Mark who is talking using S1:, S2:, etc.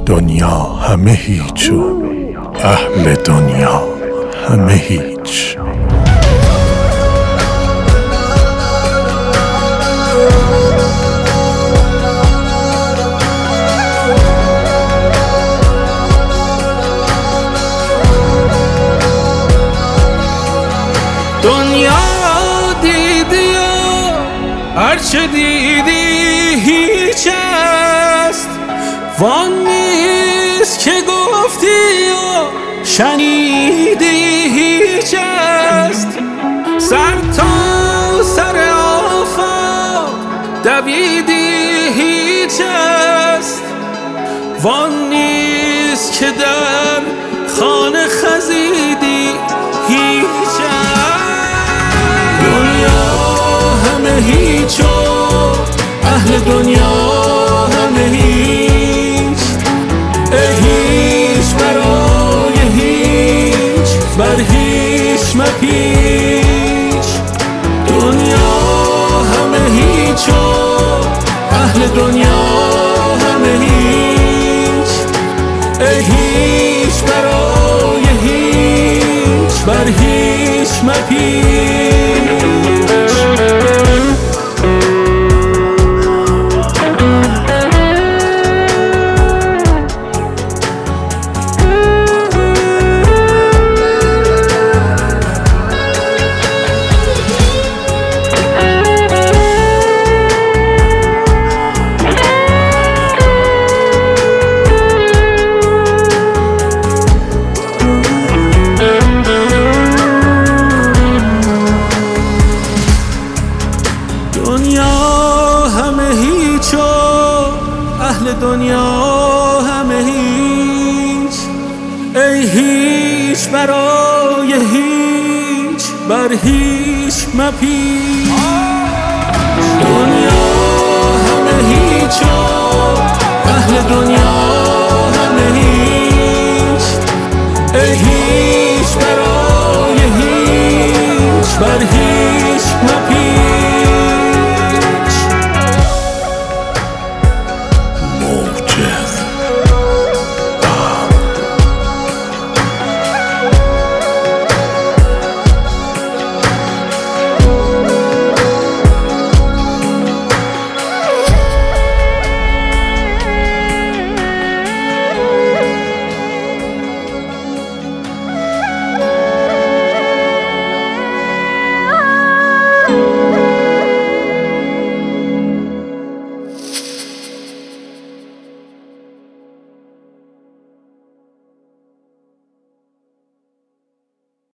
S1: دنیا همه هیچ و اهل دنیا همه هیچ.
S2: دنیا دیدی و هرچه دیدی هیچ است، وان نیست که گفتی و شنیدی هیچ است. سر تا سر آفاق دویدی هیچ است، وان نیست که در خانه خزیدی هیچ است. دنیا همه هیچ و اهل دنیا همه هیچ. ای هیچ برای هیچ بر هیچ مپیچ. دنیا همه هیچ و اهل دنیا همه هیچ. ای هیچ برای هیچ بر هیچ مپیچ. دنیا همه هیچ و اهل دنیا همه هیچ. ای هیچ برای هیچ بر هیچ مپیچ. دنیا همه هیچ و اهل دنیا همه هیچ. ای هیچ برای هیچ بر هیچ